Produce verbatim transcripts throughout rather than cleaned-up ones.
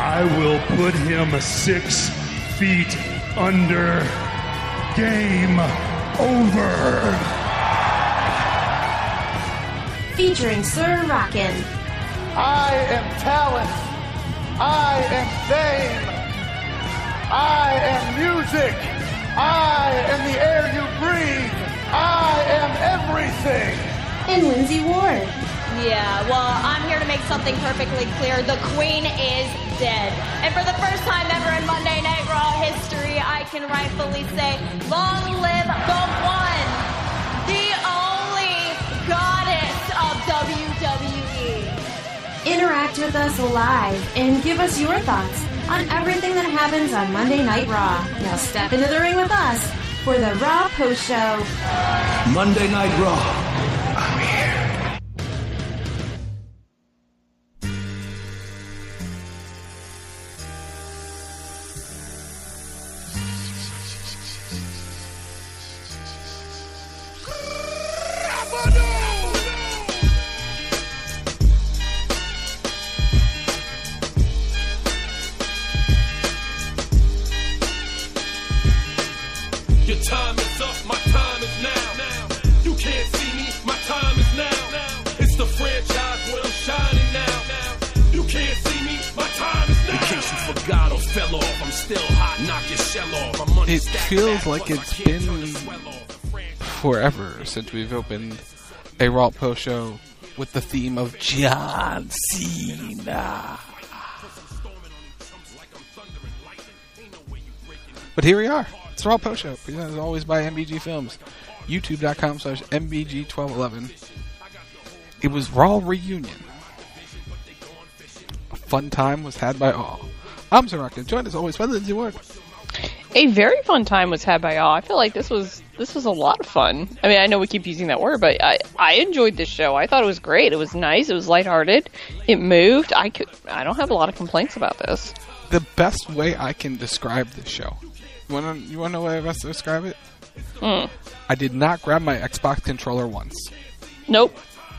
I will put him six feet under. Game over. Featuring Sir Rockin'. I am talent. I am fame. I am music. I am the air you breathe. I am everything. And Lindsay Ward. Yeah, well, I'm here to make something perfectly clear. The Queen is dead. And for the first time ever in Monday Night Raw history, I can rightfully say, long live the one, the only goddess of W W E. Interact with us live and give us your thoughts on everything that happens on Monday Night Raw. Now step into the ring with us for the Raw Post Show. Monday Night Raw. I'm here. Your time is up, my time is now. You can't see me, my time is now. It's the franchise where I'm shining now. You can't see me, my time is now. In case you forgot or fell off, I'm still hot, knock your shell off. My money It feels like it's been forever since we've opened a Raw Post Show with the theme of John Cena. But here we are. It's the Raw Post Show, presented as always by M B G Films. YouTube.com slash M B G twelve eleven. It was Raw Reunion. A fun time was had by all. I'm Sir Rockin', joined as always by Lindsay Ward. A very fun time was had by all. I feel like this was this was a lot of fun. I mean, I know we keep using that word, but I, I enjoyed this show. I thought it was great. It was nice. It was lighthearted. It moved. I could. I don't have a lot of complaints about this. The best way I can describe this show. You wanna, you wanna know how I best describe it? Mm. I did not grab my Xbox controller once. Nope.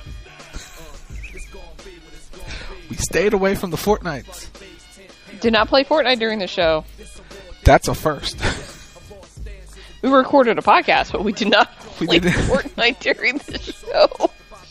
We stayed away from the Fortnites. Did not play Fortnite during the show. That's a first. We recorded a podcast, but we did not We play didn't. Fortnite during the show.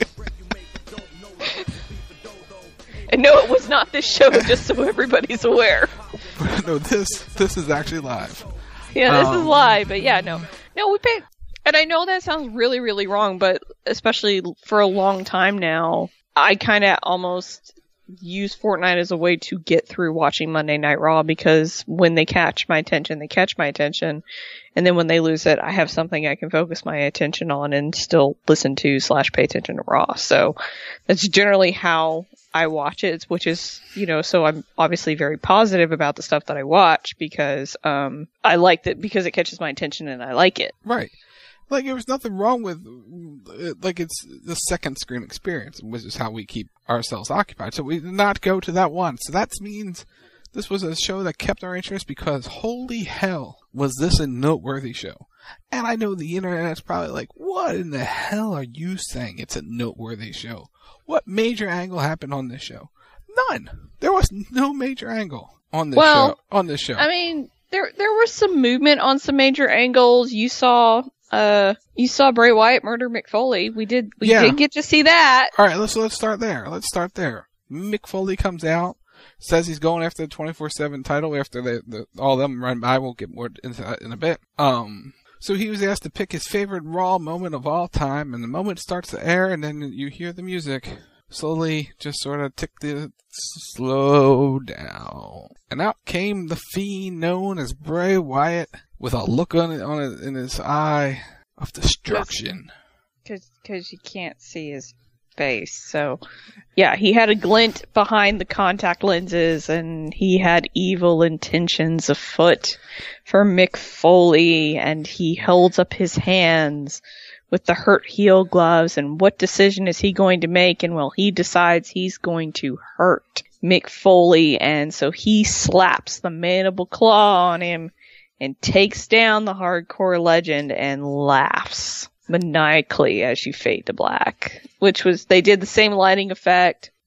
And no, it was not this show, just so everybody's aware. No, this this is actually live. Yeah, this Um, is live, but yeah, no. No, we paid. And I know that sounds really, really wrong, but especially for a long time now, I kind of almost use Fortnite as a way to get through watching Monday Night Raw, because when they catch my attention, they catch my attention. And then when they lose it, I have something I can focus my attention on and still listen to slash pay attention to Raw. So that's generally how I watch it, which is, you know, so I'm obviously very positive about the stuff that I watch because um, I like it because it catches my attention and I like it. Right. Like, there was nothing wrong with, like, it's the second screen experience, which is how we keep ourselves occupied. So we did not go to that one. So that means this was a show that kept our interest because, holy hell, was this a noteworthy show. And I know the internet's probably like, what in the hell are you saying it's a noteworthy show? What major angle happened on this show? None. There was no major angle on this well, show. On this show. I mean, there there was some movement on some major angles. You saw uh you saw Bray Wyatt murder Mick Foley. We did we Yeah. did get to see that. All right, let's let's start there. Let's start there. Mick Foley comes out, says he's going after the twenty-four seven title after the, the all of them run by. We'll get more into that in a bit. Um, so he was asked to pick his favorite Raw moment of all time, and the moment starts to air, and then you hear the music slowly just sort of tick the slow down, and out came the Fiend known as Bray Wyatt with a look on it, on it in his eye of destruction. Cause, cause you can't see his face. So, yeah, he had a glint behind the contact lenses, and he had evil intentions afoot for Mick Foley, and he holds up his hands with the hurt heel gloves, and what decision is he going to make? And well, he decides he's going to hurt Mick Foley, and so he slaps the mandible claw on him and takes down the hardcore legend and laughs maniacally as you fade to black, which was, they did the same lighting effect.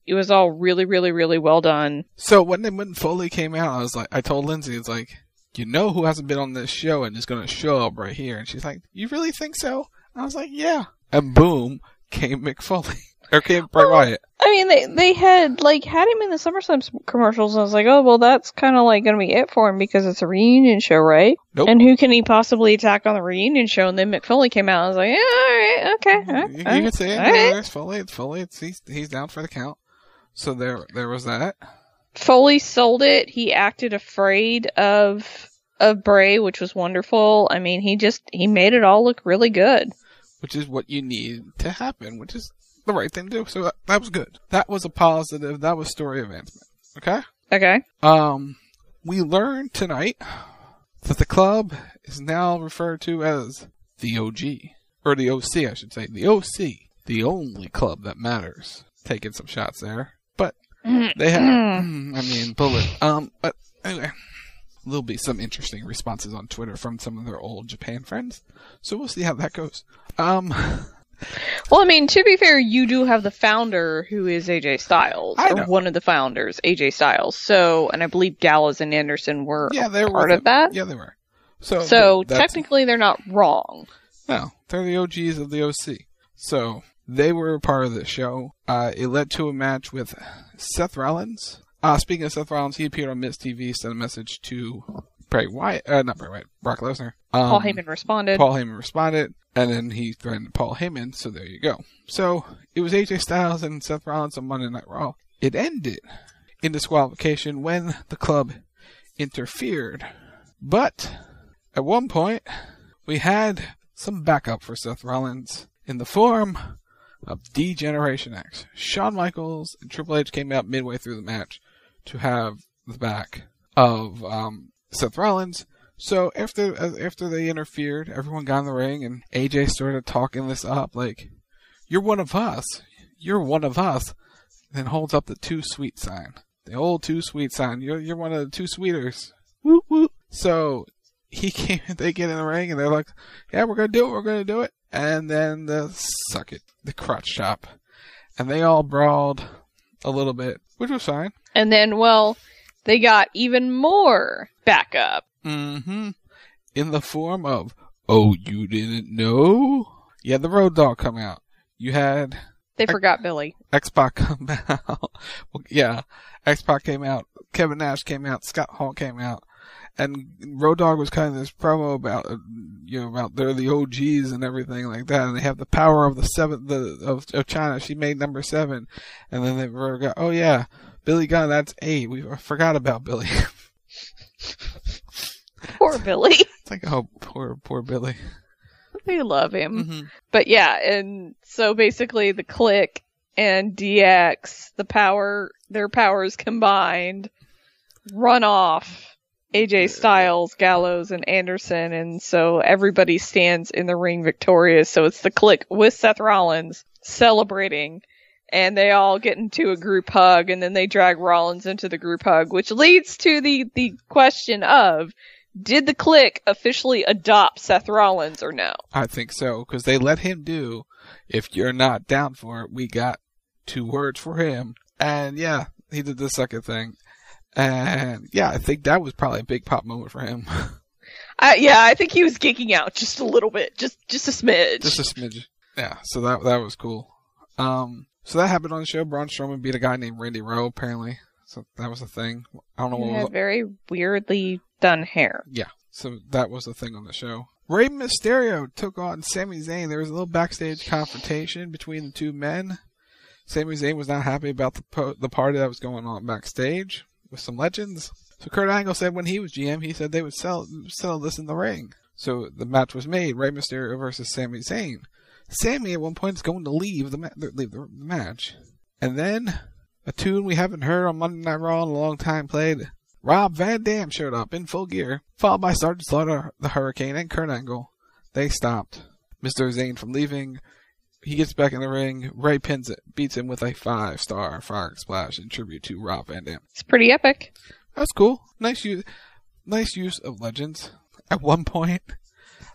It was all really, really, really well done. So when when Foley came out, I was like, I told Lindsay, it's like, you know who hasn't been on this show and is going to show up right here? And she's like, you really think so? I was like, yeah. And boom, came Mick Foley. Or came Bray well, Wyatt. I mean, they they had, like, had him in the SummerSlam commercials, and I was like, oh, well, that's kind of, like, going to be it for him because it's a reunion show, right? Nope. And who can he possibly attack on the reunion show? And then Mick Foley came out, and I was like, yeah, all right, okay. All right, you you all can say it. all Yeah, right. there's Foley. It's Foley. It's, he's, he's down for the count. So there there was that. Foley sold it. He acted afraid of of Bray, which was wonderful. I mean, he just, he made it all look really good. Which is what you need to happen, which is the right thing to do. So that, that was good. That was a positive. That was story advancement. Okay? Okay. Um, we learned tonight that the club is now referred to as the O G. Or the O C, I should say. The O C. The only club that matters. Taking some shots there. But they have, I mean, bullet. Um, but anyway, there'll be some interesting responses on Twitter from some of their old Japan friends. So we'll see how that goes. Um, Well, I mean, to be fair, you do have the founder who is A J Styles, I or know. one of the founders, A J Styles. So, and I believe Gallows and Anderson were yeah, they a were part with of that. Yeah, they were. So, So that's- technically, they're not wrong. No, they're the O Gs of the O C. So they were a part of this show. Uh, it led to a match with Seth Rollins. Uh, speaking of Seth Rollins, he appeared on Miz T V, sent a message to Bray Wyatt, uh, not Bray Wyatt, Brock Lesnar. Um, Paul Heyman responded. Paul Heyman responded, and then he threatened Paul Heyman, so there you go. So it was A J Styles and Seth Rollins on Monday Night Raw. It ended in disqualification when the club interfered. But at one point, we had some backup for Seth Rollins in the form of D-Generation X. Shawn Michaels and Triple H came out midway through the match to have the back of um, Seth Rollins. So after after they interfered, everyone got in the ring, and A J started talking this up like, "You're one of us. You're one of us." Then holds up the too sweet sign, the old too sweet sign. You're you're one of the two sweeters. Woo woo. So he came. They get in the ring, and they're like, "Yeah, we're gonna do it. We're gonna do it." And then the suck it, the crotch chop, and they all brawled a little bit, which was fine. And then, well, they got even more backup. Mm-hmm. In the form of, oh, you didn't know? You had the Road Dogg come out. You had... They X- forgot Billy. X-Pac come out. Well, yeah, X-Pac came out. Kevin Nash came out. Scott Hall came out. And Road Dogg was kind of this promo about, uh, you know, about they're the O Gs and everything like that. And they have the power of the seventh, the, of, of China. She made number seven. And then they forgot, oh yeah, Billy Gunn, that's eight. We forgot about Billy. Poor Billy. It's like, oh, poor, poor Billy. We love him. Mm-hmm. But yeah, and so basically the Click and D X, the power, their powers combined, run off A J Styles, Gallows, and Anderson, and so everybody stands in the ring victorious. So it's the Click with Seth Rollins celebrating, and they all get into a group hug, and then they drag Rollins into the group hug, which leads to the, the question of, did the Click officially adopt Seth Rollins or no? I think so, because they let him do, if you're not down for it, we got two words for him. And yeah, he did the second thing. And yeah, I think that was probably a big pop moment for him. Uh, yeah, I think he was geeking out just a little bit, just just a smidge. Just a smidge. Yeah, so that that was cool. Um, so that happened on the show. Braun Strowman beat a guy named Randy Rowe, apparently. So that was a thing. I don't know what He was. had very weirdly done hair. Yeah, so that was the thing on the show. Rey Mysterio took on Sami Zayn. There was a little backstage confrontation between the two men. Sami Zayn was not happy about the po- the party that was going on backstage with some legends. So Kurt Angle said when he was G M, he said they would sell, settle this in the ring. So the match was made, Rey Mysterio versus Sami Zayn. Sami at one point is going to leave the, ma- leave the, the match. And then a tune we haven't heard on Monday Night Raw in a long time played. Rob Van Dam showed up in full gear, followed by Sergeant Slaughter, the Hurricane, and Kurt Angle. They stopped Mister Zayn from leaving. He gets back in the ring. Ray pins it, beats him with a five-star frog splash in tribute to Rob Van Dam. It's pretty epic. That's cool. Nice use, nice use of legends. At one point,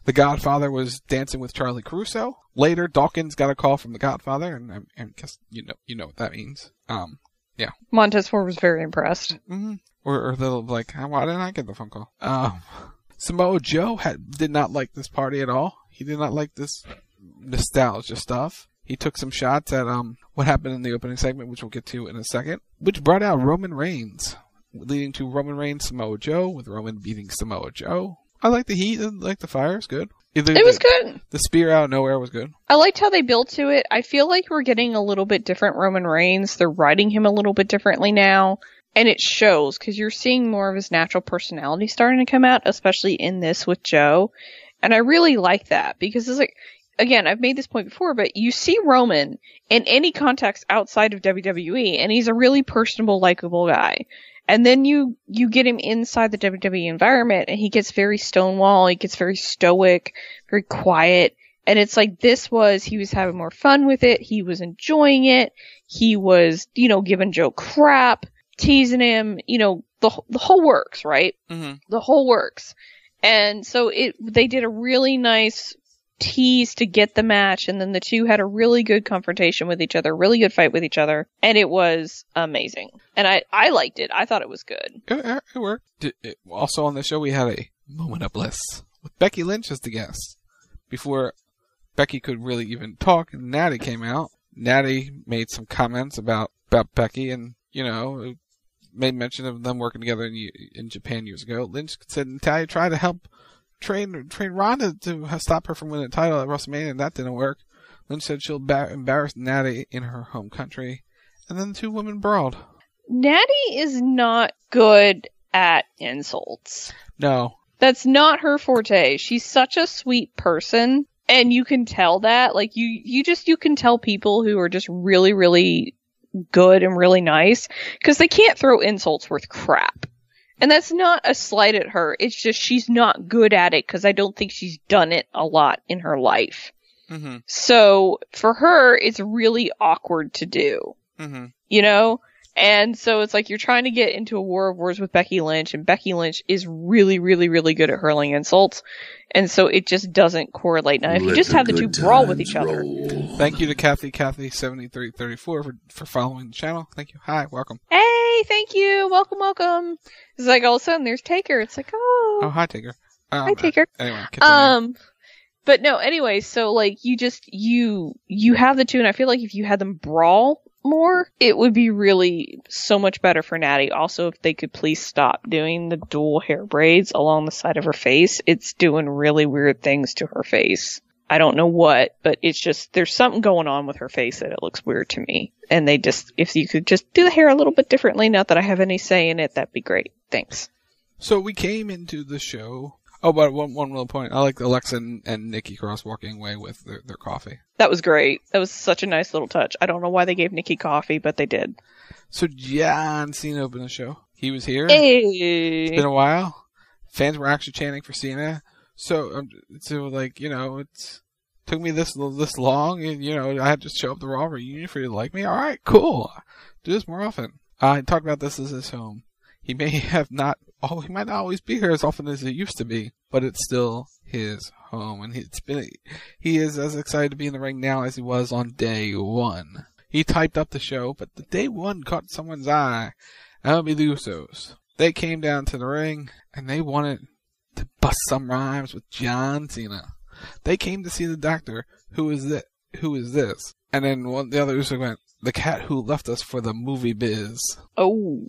The Godfather was dancing with Charlie Caruso. Later, Dawkins got a call from the Godfather, and I, I guess you know you know what that means. Um, yeah. Montez Ford was very impressed. Mm-hmm. Or, or they'll be like, why didn't I get the phone call? Um, Samoa Joe had did not like this party at all. He did not like this nostalgia stuff. He took some shots at um what happened in the opening segment, which we'll get to in a second, which brought out Roman Reigns, leading to Roman Reigns, Samoa Joe, with Roman beating Samoa Joe. I like the heat, I like the fire, it's good. Either it was the, good. The spear out of nowhere was good. I liked how they built to it. I feel like we're getting a little bit different Roman Reigns. They're writing him a little bit differently now. And it shows, because you're seeing more of his natural personality starting to come out, especially in this with Joe. And I really like that, because it's like, again, I've made this point before, but you see Roman in any context outside of W W E, and he's a really personable, likable guy. And then you, you get him inside the W W E environment, and he gets very stonewall, he gets very stoic, very quiet. And it's like, this was, he was having more fun with it, he was enjoying it, he was, you know, giving Joe crap, teasing him, you know, the the whole works, right? Mm-hmm. The whole works. And so it, they did a really nice tease to get the match, and then the two had a really good confrontation with each other, really good fight with each other, and it was amazing. And I, I liked it. I thought it was good. It, it worked. It, it, also on the show, we had a moment of bliss with Becky Lynch as the guest. Before Becky could really even talk, Natty came out. Natty made some comments about, about Becky, and, you know, made mention of them working together in, in Japan years ago. Lynch said Natalya tried to help train train Ronda to stop her from winning the title at WrestleMania, and that didn't work. Lynch said she'll ba- embarrass Natty in her home country, and then the two women brawled. Natty is not good at insults. No. That's not her forte. She's such a sweet person, and you can tell that. Like, you, you just, you can tell people who are just really, really good and really nice, because they can't throw insults worth crap. And that's not a slight at her. It's just she's not good at it, because I don't think she's done it a lot in her life. Mm-hmm. So for her, it's really awkward to do. Mm-hmm. You know? And so it's like you're trying to get into a war of words with Becky Lynch, and Becky Lynch is really, really, really good at hurling insults. And so it just doesn't correlate. Now, if you just have the two brawl with each other. Thank you to Kathy, Kathy seventy-three thirty-four for, for following the channel. Thank you. Hi, welcome. Hey, thank you. Welcome, welcome. It's like all of a sudden there's Taker. It's like, oh. Oh, hi, Taker. Um, hi, Taker. Anyway, continue. Um, but no, anyway, so like you just, you, you have the two, and I feel like if you had them brawl more, it would be really so much better for Natty. Also, if they could please stop doing the dual hair braids along the side of her face. It's doing really weird things to her face. I don't know what, but it's just, there's something going on with her face that it looks weird to me. And they just, if you could just do the hair a little bit differently, not that I have any say in it, that'd be great. Thanks. So we came into the show. Oh, but one one little point. I like Alexa and, and Nikki Cross walking away with their, their coffee. That was great. That was such a nice little touch. I don't know why they gave Nikki coffee, but they did. So John Cena opened the show. He was here. Hey. It's been a while. Fans were actually chanting for Cena. So, um, so like, you know, it's took me this this long, and, you know, I had to show up the Raw reunion for you to like me. All right, cool. Do this more often. Uh, I talked about this as his home. He may have not, oh, he might not always be here as often as he used to be, but it's still his home, and it's been, he is as excited to be in the ring now as he was on day one. He typed up the show, but the day one caught someone's eye. That would be the Usos. They came down to the ring, and they wanted to bust some rhymes with John Cena. They came to see the doctor. Who is this? Who is this? And then one, the other Uso went, the cat who left us for the movie biz. Oh.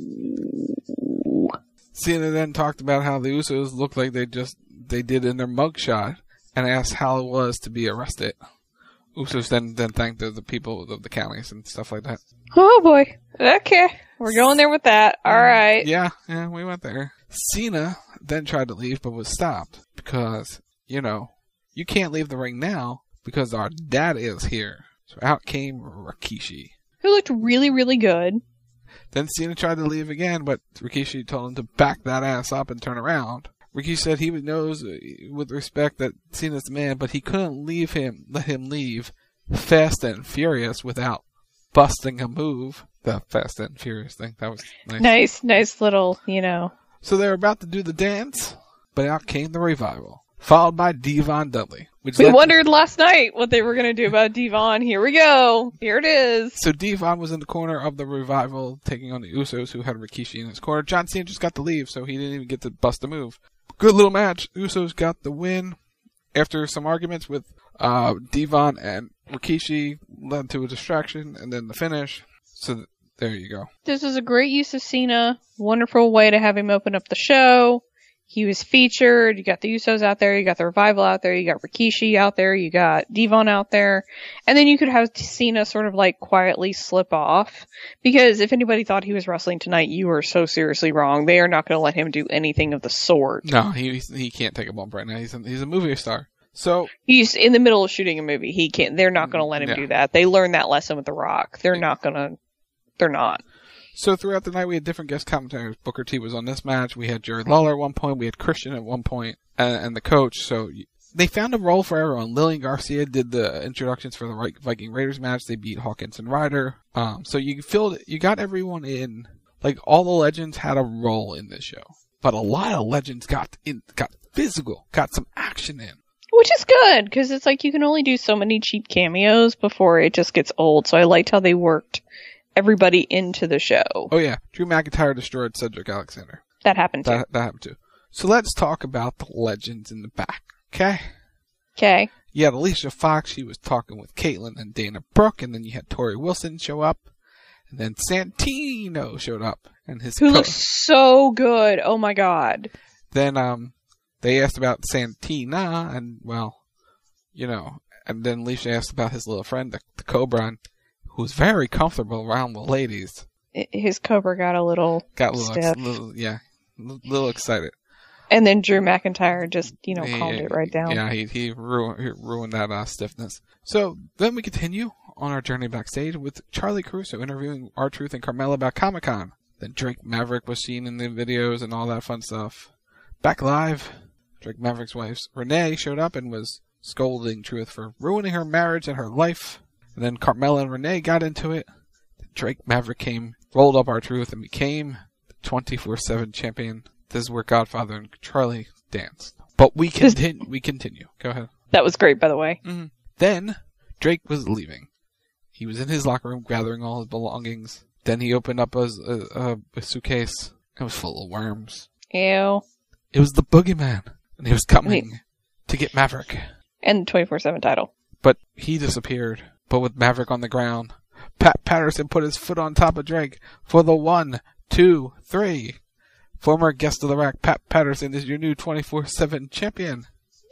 Cena then talked about how the Usos looked like they just, they did in their mugshot, and asked how it was to be arrested. Usos then, then thanked the, the people of the counties and stuff like that. Oh boy. Okay. We're going there with that. Alright. Yeah, yeah, we went there. Cena then tried to leave, but was stopped. Because, you know, you can't leave the ring now, because our dad is here. So out came Rikishi. Who looked really, really good. Then Cena tried to leave again, but Rikishi told him to back that ass up and turn around. Rikishi said he knows with respect that Cena's the man, but he couldn't leave him, let him leave fast and furious without busting a move. The fast and furious thing, that was nice. Nice, nice little, you know. So they were about to do the dance, but out came the Revival. followed by Devon Dudley. Which we led wondered to... last night what they were going to do about Devon. Here we go. Here it is. So Devon was in the corner of the Revival, taking on the Usos, who had Rikishi in his corner. John Cena just got to leave, so he didn't even get to bust a move. Good little match. Usos got the win. After some arguments with uh, Devon and Rikishi, led to a distraction, and then the finish. So th- there you go. This was a great use of Cena. Wonderful way to have him open up the show. He was featured. You got the Usos out there. You got the Revival out there. You got Rikishi out there. You got Devon out there. And then you could have Cena sort of like quietly slip off. Because if anybody thought he was wrestling tonight, you were so seriously wrong. They are not going to let him do anything of the sort. No, he he can't take a bump right now. He's a, he's a movie star. So he's in the middle of shooting a movie. He can't. They're not going to let him yeah. do that. They learned that lesson with The Rock. They're not going to. They're not. So throughout the night, we had different guest commentators. Booker T was on this match. We had Jerry Lawler at one point. We had Christian at one point, and, and the coach. So they found a role for everyone. Lillian Garcia did the introductions for the Viking Raiders match. They beat Hawkins and Ryder. Um, so you filled, you got everyone in. Like all the legends had a role in this show, but a lot of legends got in, got physical, got some action in. Which is good, because it's like you can only do so many cheap cameos before it just gets old. So I liked how they worked everybody into the show. Oh yeah, Drew McIntyre destroyed Cedric Alexander. That happened too. That, that happened too. So let's talk about the legends in the back, okay? Okay. You had Alicia Fox. She was talking with Caitlyn and Dana Brooke, and then you had Tori Wilson show up, and then Santino showed up, and his who co- looks so good. Oh my god. Then um, they asked about Santina, and well, you know, and then Alicia asked about his little friend, the, the Cobra. And who's very comfortable around the ladies. His Cobra got a little Got a little, stiff. little yeah, a little excited. And then Drew McIntyre just, you know, He- calmed it right down. Yeah, he he ruined, he ruined that uh, stiffness. So then we continue on our journey backstage with Charlie Caruso interviewing R-Truth and Carmella about Comic-Con. Then Drake Maverick was seen in the videos and all that fun stuff. Back live, Drake Maverick's wife Renee showed up and was scolding Truth for ruining her marriage and her life. And then Carmella and Renee got into it. Drake Maverick came, rolled up R-Truth, and became the twenty-four seven champion. This is where Godfather and Charlie danced. But we continue. we continue. Go ahead. That was great, by the way. Mm-hmm. Then Drake was leaving. He was in his locker room gathering all his belongings. Then he opened up a, a, a suitcase. It was full of worms. Ew. It was the Boogeyman, and he was coming Wait. to get Maverick. And the twenty-four seven title. But he disappeared. But with Maverick on the ground, Pat Patterson put his foot on top of Drake for the one, two, three. Former guest of the rack, Pat Patterson is your new twenty-four seven champion.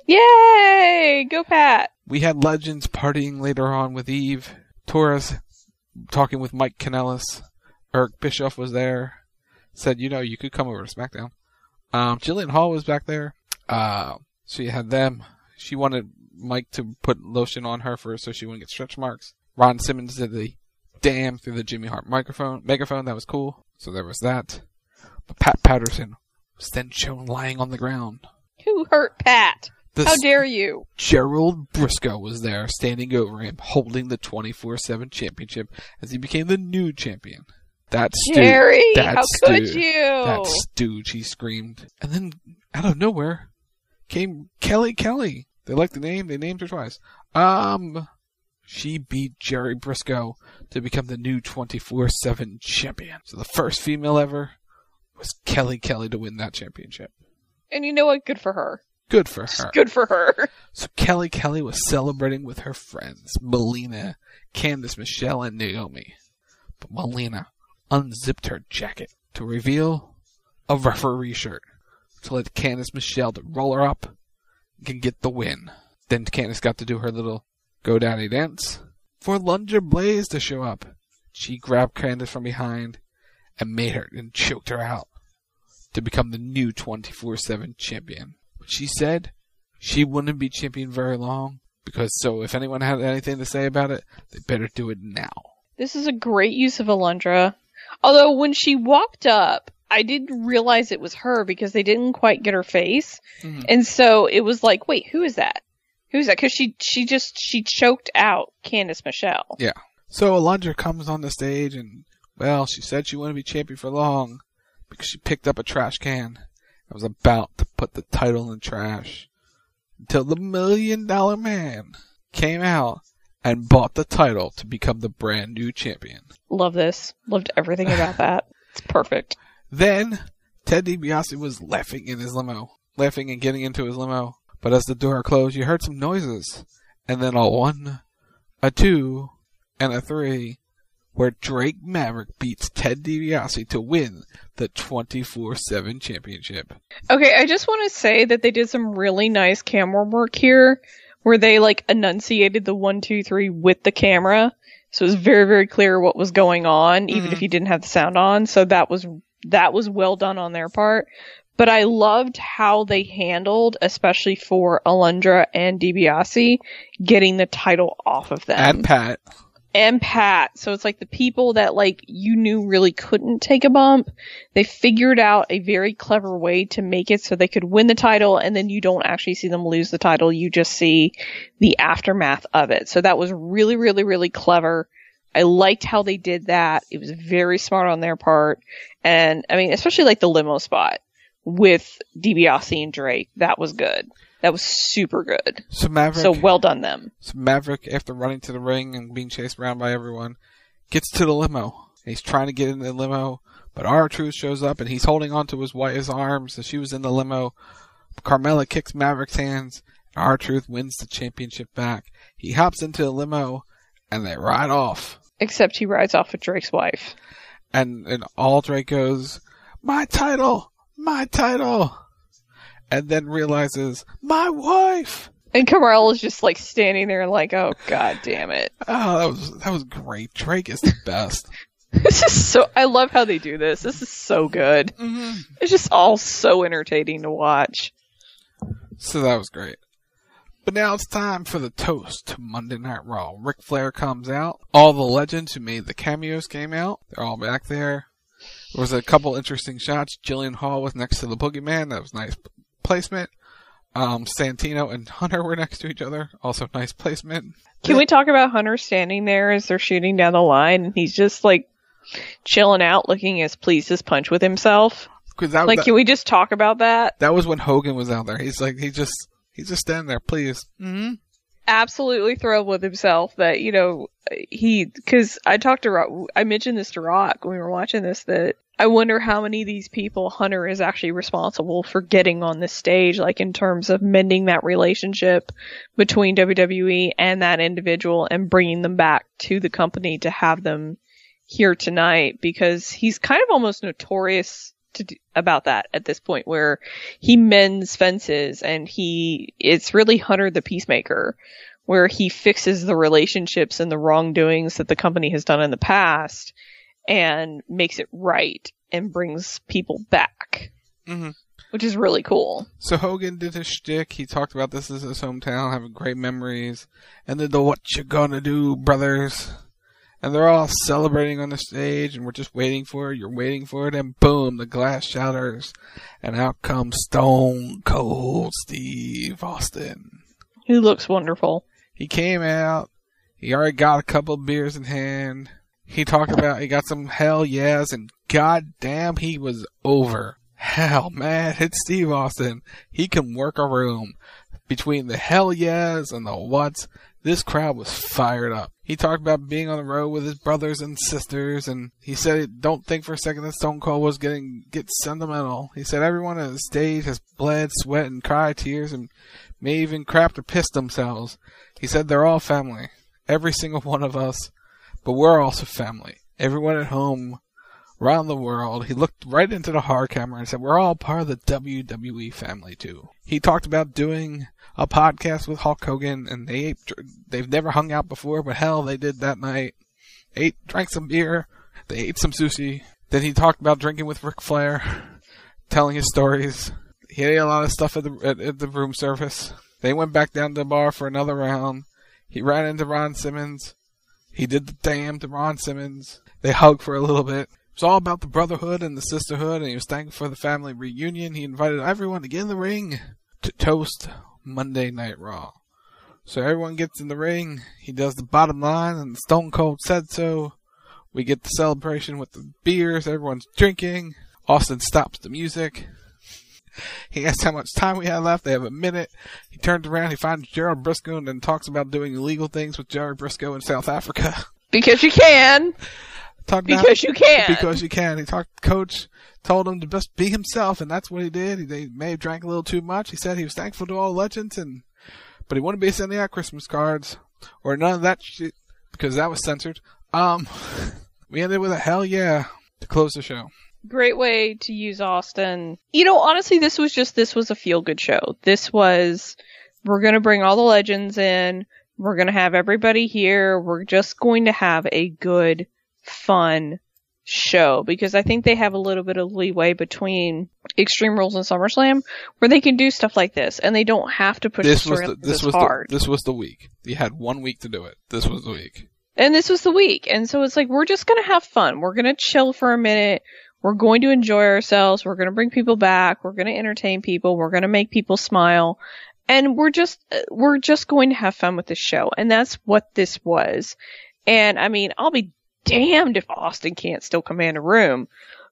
Yay! Go Pat! We had legends partying later on with Eve. Torres talking with Mike Kanellis. Eric Bischoff was there. Said, you know, you could come over to SmackDown. Um, Jillian Hall was back there. Uh, she had them. She wanted Mike to put lotion on her first so she wouldn't get stretch marks. Ron Simmons did the damn through the Jimmy Hart microphone, megaphone. That was cool. So there was that. But Pat Patterson was then shown lying on the ground. Who hurt Pat? The How dare you? Gerald Briscoe was there standing over him, holding the twenty-four seven championship as he became the new champion. That stooge. Jerry, that how could stooge, you? That stooge, he screamed. And then, out of nowhere, came Kelly Kelly. They liked the name. They named her twice. Um, she beat Jerry Briscoe to become the new twenty-four seven champion. So the first female ever was Kelly Kelly to win that championship. And you know what? Good for her. Good for her. Good for her. So Kelly Kelly was celebrating with her friends, Melina, Candice, Michelle, and Naomi. But Melina unzipped her jacket to reveal a referee shirt to let Candice Michelle to roll her up and get the win. Then Candice got to do her little GoDaddy dance for Lunger Blaze to show up. She grabbed Candice from behind and made her and choked her out to become the new twenty-four seven champion. But she said she wouldn't be champion very long because so if anyone had anything to say about it, they better do it now. This is a great use of Alundra. Although when she walked up, I didn't realize it was her because they didn't quite get her face. Mm-hmm. And so it was like, wait, who is that? Who's that? Because she, she just, she choked out Candice Michelle. Yeah. So Alundra comes on the stage and, well, she said she wouldn't be champion for long because she picked up a trash can and was about to put the title in the trash until the Million Dollar Man came out and bought the title to become the brand new champion. Love this. Loved everything about that. It's perfect. Then, Ted DiBiase was laughing in his limo. Laughing and getting into his limo. But as the door closed, you heard some noises. And then a one, a two, and a three, where Drake Maverick beats Ted DiBiase to win the twenty-four seven championship. Okay, I just want to say that they did some really nice camera work here, where they, like, enunciated the one, two, three with the camera. So it was very, very clear what was going on, even Mm-hmm. if you didn't have the sound on. So that was, that was well done on their part. But I loved how they handled, especially for Alundra and DiBiase, getting the title off of them. And Pat. And Pat. So it's like the people that, like, you knew really couldn't take a bump. They figured out a very clever way to make it so they could win the title, and then you don't actually see them lose the title. You just see the aftermath of it. So that was really, really, really clever. I liked how they did that. It was very smart on their part. And, I mean, especially, like, the limo spot with DiBiase and Drake. That was good. That was super good. So Maverick, So well done them. so Maverick, after running to the ring and being chased around by everyone, gets to the limo. He's trying to get in the limo, but R-Truth shows up and he's holding onto his wife's arms as she was in the limo. Carmella kicks Maverick's hands, and R-Truth wins the championship back. He hops into the limo, and they ride off. Except he rides off with Drake's wife. And, and all Drake goes, "My title! My title!" And then realizes, "My wife!" And Carmella is just, like, standing there like, oh, god damn it. Oh, that was, that was great. Drake is the best. This is so, I love how they do this. This is so good. Mm-hmm. It's just all so entertaining to watch. So that was great. But now it's time for the toast to Monday Night Raw. Ric Flair comes out. All the legends who made the cameos came out. They're all back there. There was a couple interesting shots. Jillian Hall was next to the Boogeyman. That was nice placement. Um, Santino and Hunter were next to each other. Also nice placement. Can we talk about Hunter standing there as they're shooting down the line and he's just, like, chilling out, looking as pleased as punch with himself? 'Cause that, Like, that, can we just talk about that? that was when Hogan was out there. He's like, he just, he's just standing there, please. Mm-hmm. Absolutely thrilled with himself that, you know, he, cause I talked to Rock, I mentioned this to Rock when we were watching this, that I wonder how many of these people Hunter is actually responsible for getting on this stage, like in terms of mending that relationship between W W E and that individual and bringing them back to the company to have them here tonight, because he's kind of almost notorious to do, about that at this point, where he mends fences and he, it's really Hunter the Peacemaker, where he fixes the relationships and the wrongdoings that the company has done in the past and makes it right and brings people back, Mm-hmm. which is really cool. So Hogan did his shtick. He talked about this as his hometown, having great memories, and then the "What You Gonna Do, Brothers," and they're all celebrating on the stage, and we're just waiting for it. You're waiting for it, and boom, the glass shatters, and out comes Stone Cold Steve Austin. He looks wonderful. He came out. He already got a couple of beers in hand. He talked about he got some hell yes, and goddamn, he was over. Hell, man, it's Steve Austin. He can work a room. Between the hell yes and the whats, this crowd was fired up. He talked about being on the road with his brothers and sisters, and he said, don't think for a second that Stone Cold was getting get sentimental. He said everyone on the stage has bled, sweat, and cried tears, and may even crapped or pissed themselves. He said they're all family. Every single one of us. But we're also family. Everyone at home, around the world. He looked right into the hard camera and said, we're all part of the W W E family too. He talked about doing a podcast with Hulk Hogan, and they ate, they've never hung out before, but hell, they did that night. Ate, drank some beer. They ate some sushi. Then he talked about drinking with Ric Flair, telling his stories. He ate a lot of stuff at the at, at the room service. They went back down to the bar for another round. He ran into Ron Simmons. He did the damn to Ron Simmons. They hugged for a little bit. It was all about the brotherhood and the sisterhood, and he was thankful for the family reunion. He invited everyone to get in the ring to toast Monday Night Raw. So everyone gets in the ring. He does the bottom line, and Stone Cold said so. We get the celebration with the beers. Everyone's drinking. Austin stops the music. He asked how much time we had left. They have a minute. He turns around, he finds Gerald Briscoe, and then talks about doing illegal things with Gerald Briscoe in South Africa. Because you can. Talk because about, you can. Because you can. He talked, coach told him to just be himself, and that's what he did. He, they may have drank a little too much. He said he was thankful to all legends, and but he wouldn't be sending out Christmas cards or none of that shit because that was censored. Um, we ended with a hell yeah to close the show. Great way to use Austin. You know, honestly, this was just, this was a feel-good show. This was, we're going to bring all the legends in. We're going to have everybody here. We're just going to have a good, fun show. Because I think they have a little bit of leeway between Extreme Rules and SummerSlam where they can do stuff like this. And they don't have to push this the was story the, this this was hard. The, this was the week. You had one week to do it. This was the week. And this was the week. And so it's like, we're just going to have fun. We're going to chill for a minute. We're going to enjoy ourselves. We're going to bring people back. We're going to entertain people. We're going to make people smile. And we're just, we're just going to have fun with this show. And that's what this was. And I mean, I'll be damned if Austin can't still command a room.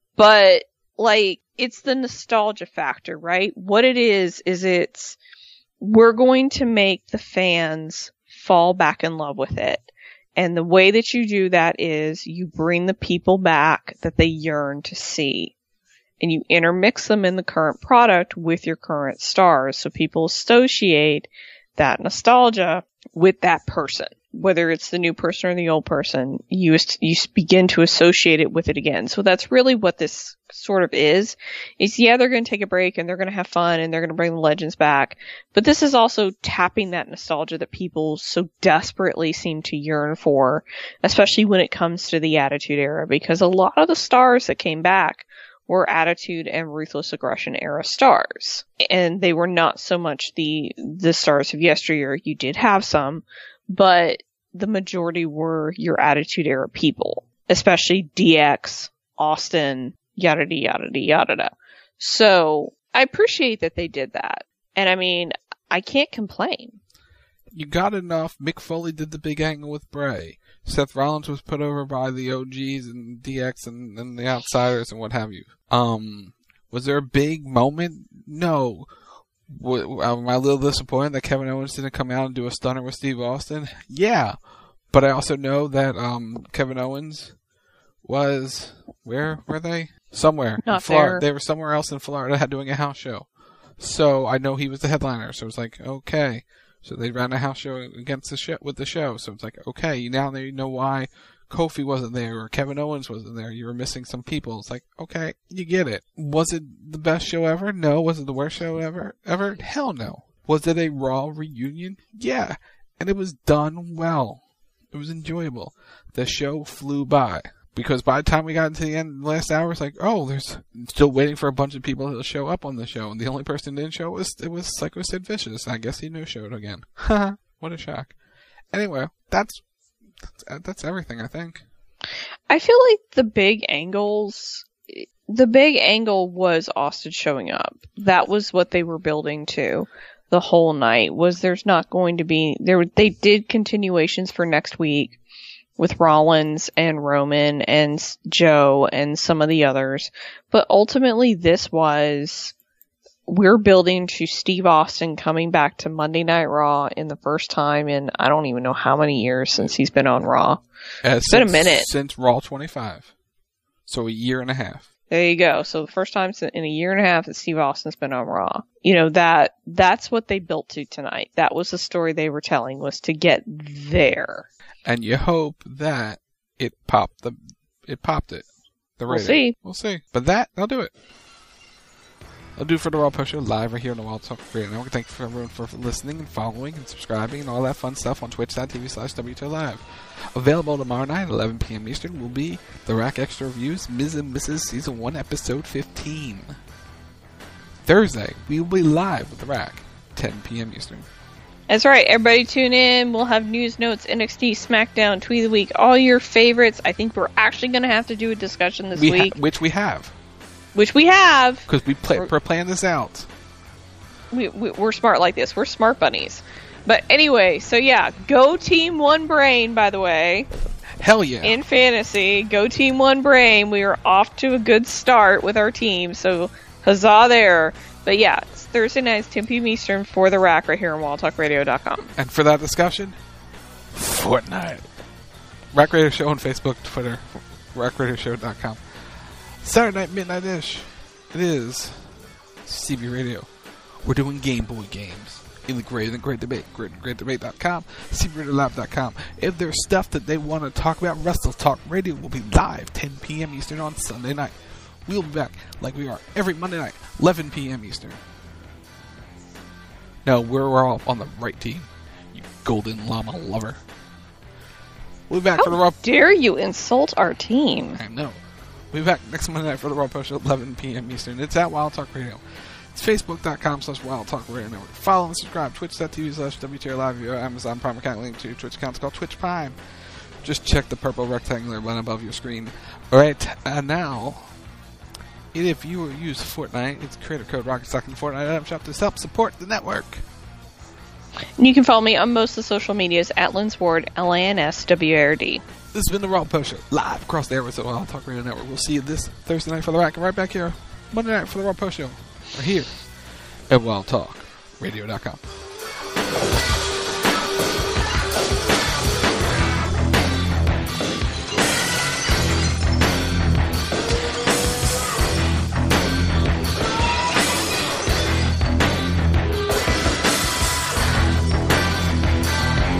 But like, it's the nostalgia factor, right? What it is, is it's, we're going to make the fans fall back in love with it. And the way that you do that is you bring the people back that they yearn to see. And you intermix them in the current product with your current stars. So people associate that nostalgia with that person. Whether it's the new person or the old person, you, you begin to associate it with it again. So that's really what this sort of is. Is yeah, they're going to take a break and they're going to have fun and they're going to bring the legends back. But this is also tapping that nostalgia that people so desperately seem to yearn for, especially when it comes to the Attitude Era, because a lot of the stars that came back were Attitude and Ruthless Aggression era stars. And they were not so much the, the stars of yesteryear. You did have some, but the majority were your Attitude Era people, especially D X, Austin, yada yada yada yada. So I appreciate that they did that. And I mean, I can't complain. You got enough. Mick Foley did the big angle with Bray. Seth Rollins was put over by the O Gs and D X and, and the Outsiders and what have you. Um, was there a big moment? No. W- am I a little disappointed that Kevin Owens didn't come out and do a stunner with Steve Austin? Yeah. But I also know that um, Kevin Owens was, where were they? Somewhere. Not in Florida. there. They were somewhere else in Florida doing a house show. So I know he was the headliner. So it was like, okay. So they ran a house show against the show with the show. So it's like, okay, now you know why Kofi wasn't there or Kevin Owens wasn't there. You were missing some people. It's like, okay, you get it. Was it the best show ever? No. Was it the worst show ever? Ever? Hell no. Was it a Raw reunion? Yeah. And it was done well. It was enjoyable. The show flew by. Because by the time we got into the end, the last hour, it's like, oh, there's still waiting for a bunch of people to show up on the show, and the only person who didn't show was it was Psycho Sid Vicious. I guess he no showed again. Haha, what a shock. Anyway, that's that's everything, I think. I feel like the big angles, the big angle was Austin showing up. That was what they were building to the whole night. Was there's not going to be there? They did continuations for next week with Rollins and Roman and Joe and some of the others. But ultimately this was, we're building to Steve Austin coming back to Monday Night Raw in the first time in I don't even know how many years since he's been on Raw. Uh, it's since, been a minute. Since Raw twenty-five. So a year and a half. There you go. So the first time in a year and a half that Steve Austin's been on Raw. You know, that that's what they built to tonight. That was the story they were telling, was to get there. And you hope that it popped the, it popped it. The rating. We'll see. We'll see. But that, I'll do it. I'll do it for the Raw Post Show live right here on the Wild Talk Radio Network. Thank you for everyone for listening and following and subscribing and all that fun stuff on twitch.tv slash WTO Live. Available tomorrow night at eleven p.m. Eastern will be The Rack Extra Reviews, Miz and Missus Season one, Episode fifteen. Thursday, we will be live with The Rack, ten p.m. Eastern. That's right. Everybody tune in. We'll have news, notes, N X T, SmackDown, Tweet of the Week, all your favorites. I think we're actually going to have to do a discussion this we week. Ha- which we have. Which we have. Because we play, we're playing this out. We, we, we're smart like this. We're smart bunnies. But anyway, so yeah, go Team One Brain, by the way. Hell yeah. In fantasy, go Team One Brain. We are off to a good start with our team, so huzzah there. But yeah, it's Thursday nights, ten p.m. Eastern for The Rack right here on wild talk radio dot com. And for that discussion, Fortnite. Rack Radio Show on Facebook, Twitter, rack radio show dot com. Saturday night, midnight-ish. It is C B Radio. We're doing Game Boy games in the Great and Great Debate, great and great debate dot com, c b radio lab dot com. If there's stuff that they want to talk about, Wrestle Talk Radio will be live ten p.m. Eastern on Sunday night. We'll be back like we are every Monday night, eleven p.m. Eastern. No, we're, we're all on the right team, you golden llama lover. We'll be back How for the Raw. dare you insult our team? I know. We'll be back next Monday night for the Raw Post Show at eleven p.m. Eastern. It's at Wild Talk Radio. It's facebook.com slash Wild Talk Radio Network. Follow and subscribe. Twitch.tv slash W T R Live. Your Amazon Prime account link to your Twitch account. It's called Twitch Prime. Just check the purple rectangular button above your screen. Alright, and now, if you use Fortnite, it's creator code RocketStock in the Fortnite item shop to help support the network. And you can follow me on most of the social medias at Lance Ward, L A N S W A R D. This has been the Raw Post Show, live across the airways at Wild Talk Radio Network. We'll see you this Thursday night for the Rack, and right back here Monday night for the Raw Post Show. We're here at wild talk radio dot com.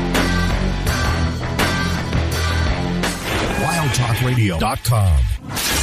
wild talk radio dot com